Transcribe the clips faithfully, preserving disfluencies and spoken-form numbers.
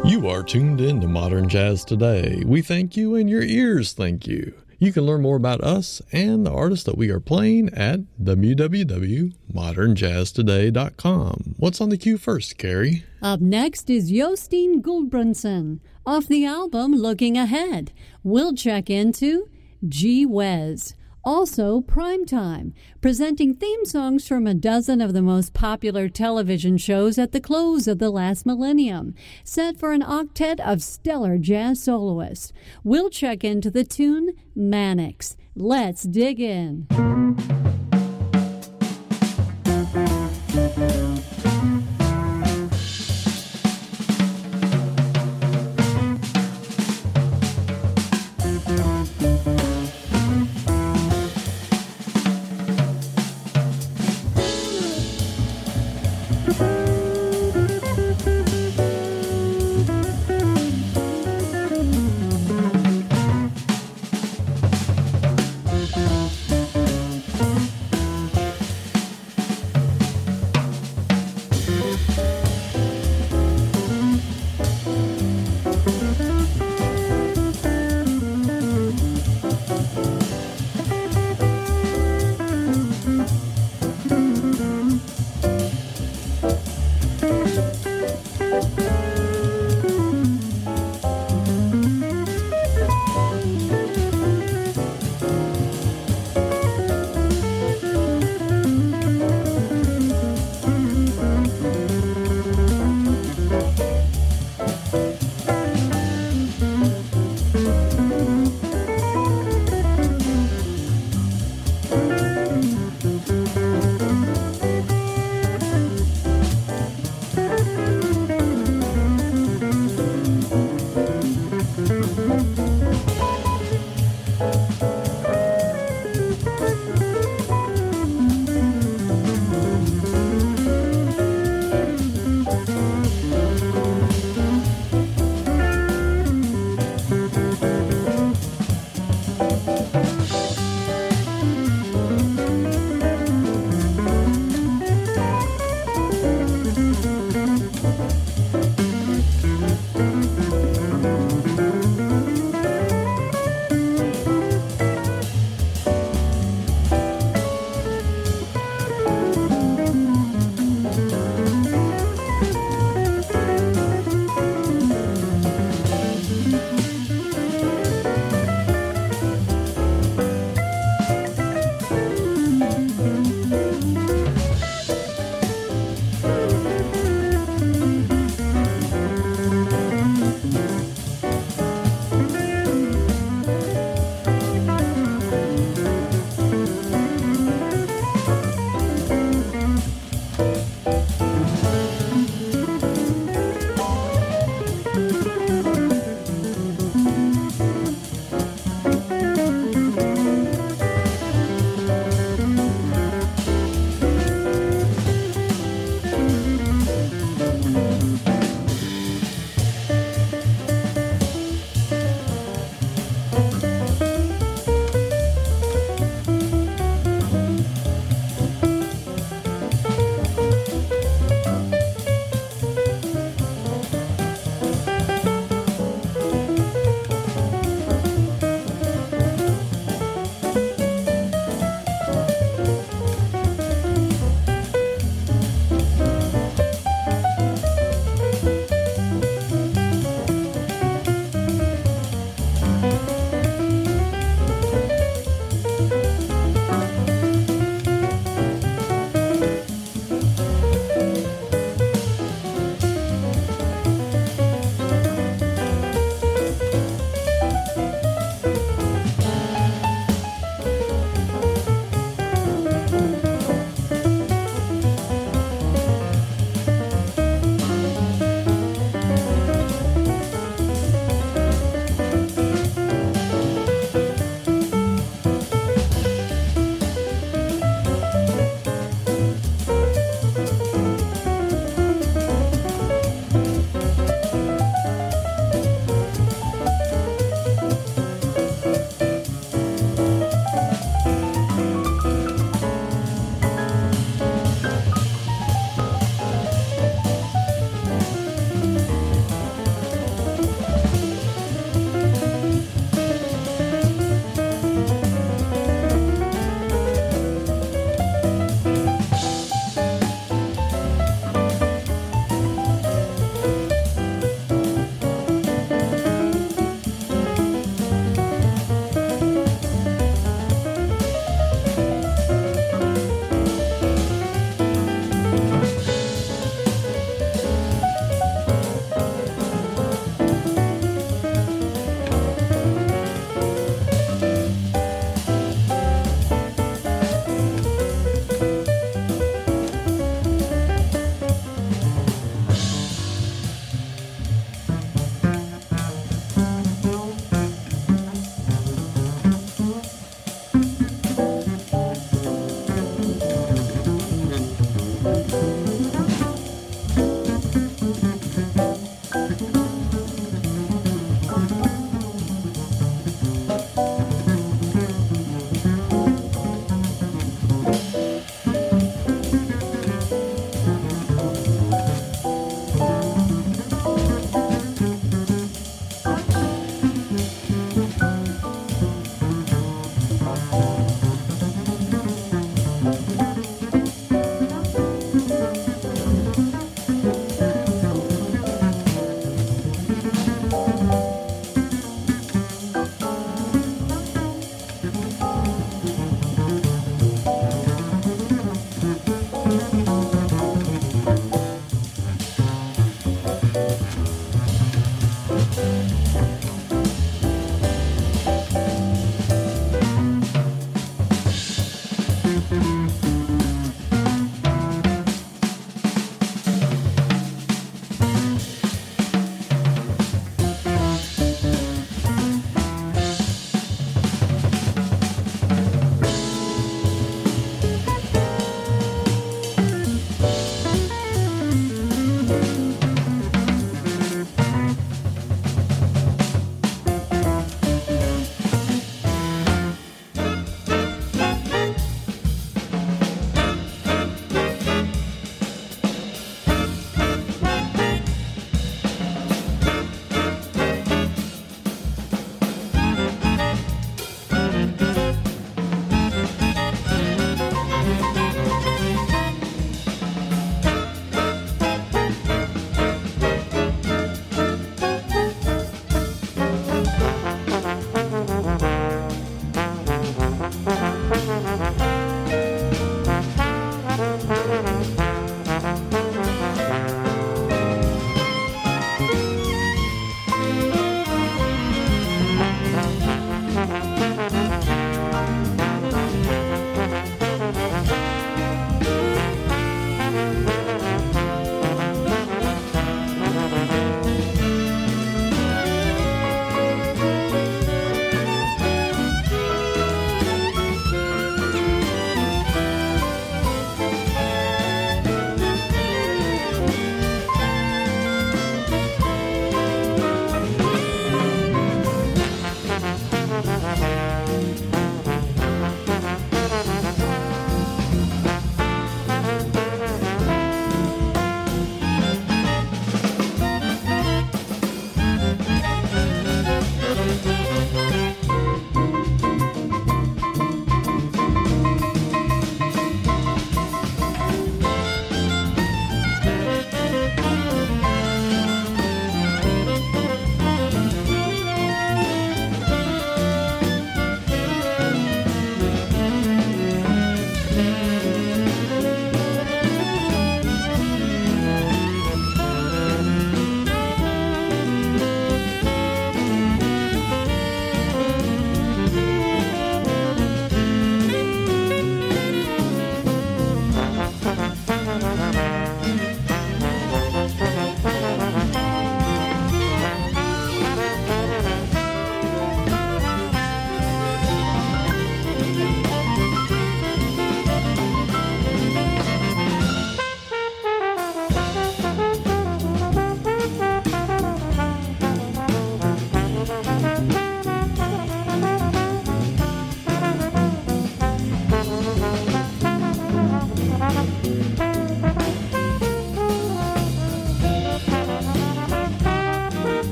You are tuned in to Modern Jazz Today. We thank you and your ears thank you. You can learn more about us and the artists that we are playing at w w w dot modern jazz today dot com. What's on the queue first, Carrie? Up next is Jostein Gulbrandsen. Off the album Looking Ahead, we'll check into Gee Whiz. Also, Primetime, presenting theme songs from a dozen of the most popular television shows at the close of the last millennium, set for an octet of stellar jazz soloists. We'll check into the tune Mannix. Let's dig in.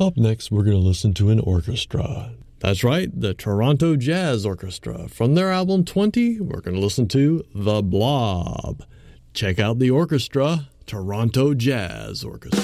Up next, we're going to listen to an orchestra. That's right, the Toronto Jazz Orchestra. From their album twenty, we're going to listen to The Blob. Check out the orchestra, Toronto Jazz Orchestra.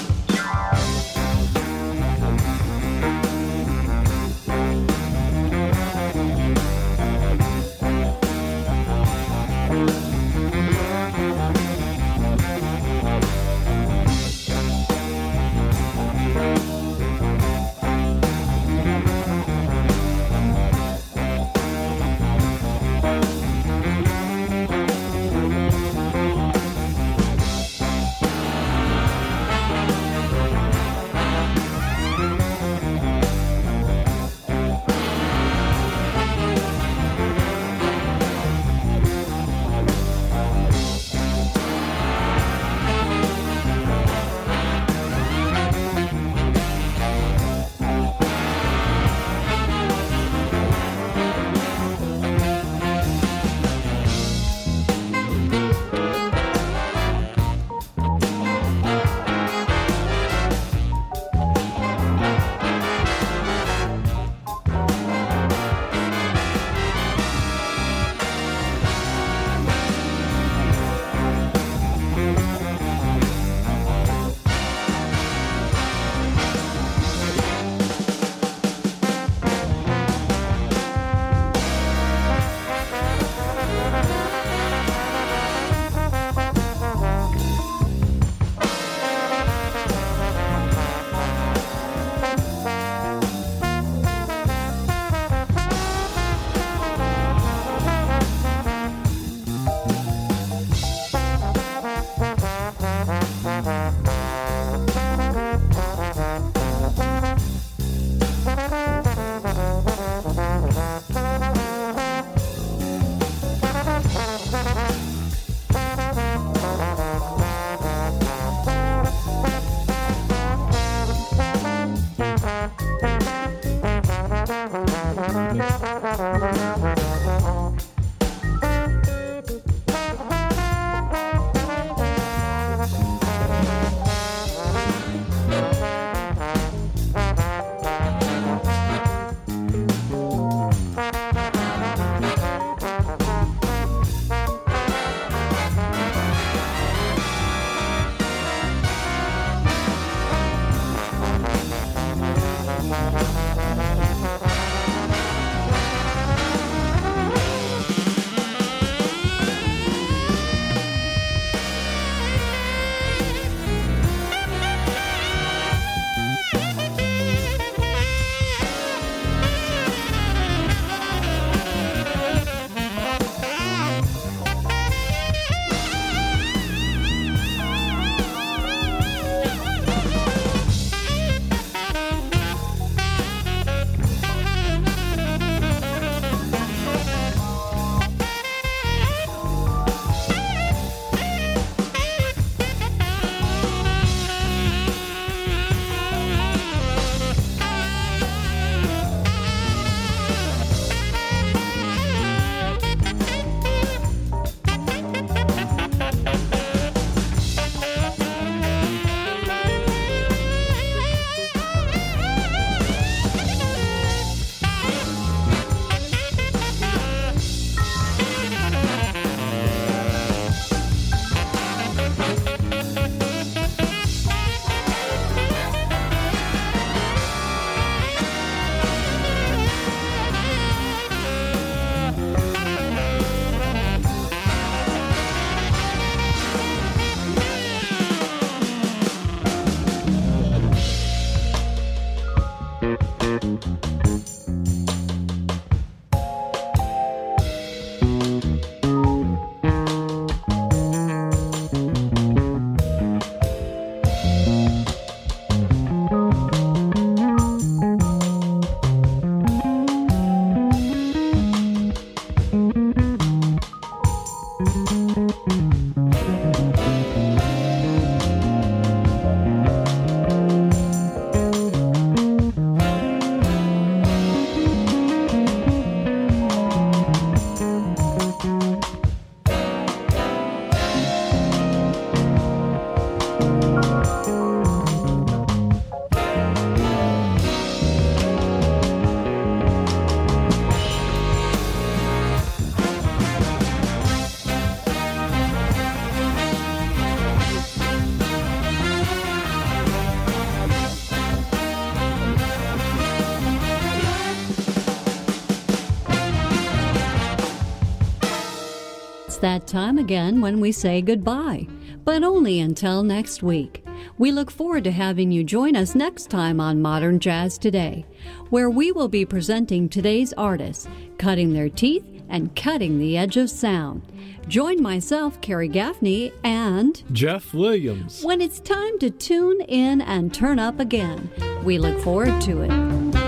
that time again when we say goodbye, but only until next week. We look forward to having you join us next time on Modern Jazz Today, where we will be presenting today's artists, cutting their teeth and cutting the edge of sound. Join myself, Carrie Gaffney, and Jeff Williams when it's time to tune in and turn up again. We look forward to it.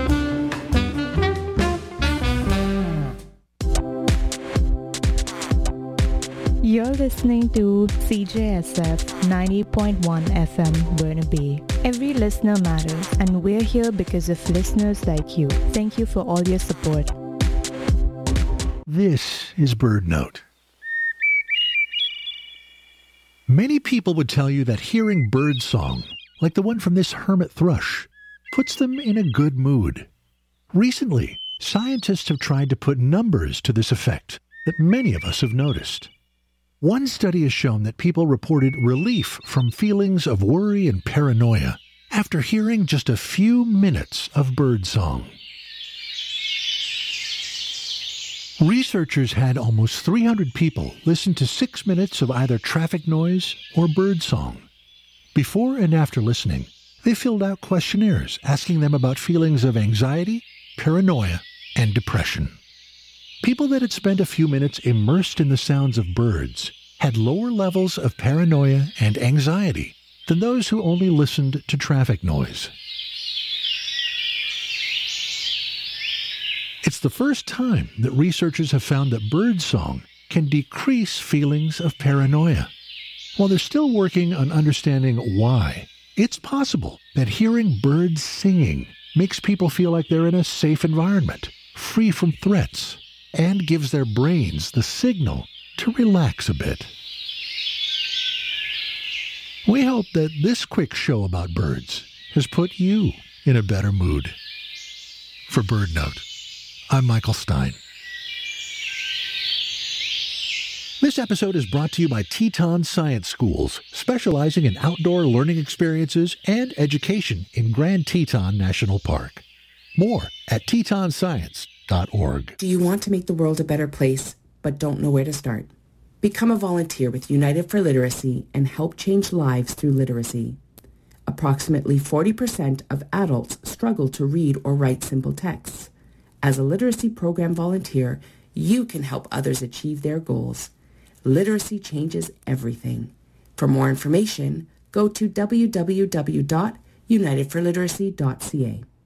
You're listening to C J S F ninety point one F M Burnaby. Every listener matters, and we're here because of listeners like you. Thank you for all your support. This is Bird Note. Many people would tell you that hearing bird song, like the one from this hermit thrush, puts them in a good mood. Recently, scientists have tried to put numbers to this effect that many of us have noticed. One study has shown that people reported relief from feelings of worry and paranoia after hearing just a few minutes of bird song. Researchers had almost three hundred people listen to six minutes of either traffic noise or bird song. Before and after listening, they filled out questionnaires asking them about feelings of anxiety, paranoia, and depression. People that had spent a few minutes immersed in the sounds of birds had lower levels of paranoia and anxiety than those who only listened to traffic noise. It's the first time that researchers have found that bird song can decrease feelings of paranoia. While they're still working on understanding why, it's possible that hearing birds singing makes people feel like they're in a safe environment, free from threats, and gives their brains the signal to relax a bit. We hope that this quick show about birds has put you in a better mood. For Bird Note, I'm Michael Stein. This episode is brought to you by Teton Science Schools, specializing in outdoor learning experiences and education in Grand Teton National Park. More at teton science dot org. Do you want to make the world a better place, but don't know where to start? Become a volunteer with United for Literacy and help change lives through literacy. Approximately forty percent of adults struggle to read or write simple texts. As a literacy program volunteer, you can help others achieve their goals. Literacy changes everything. For more information, go to w w w dot united for literacy dot c a.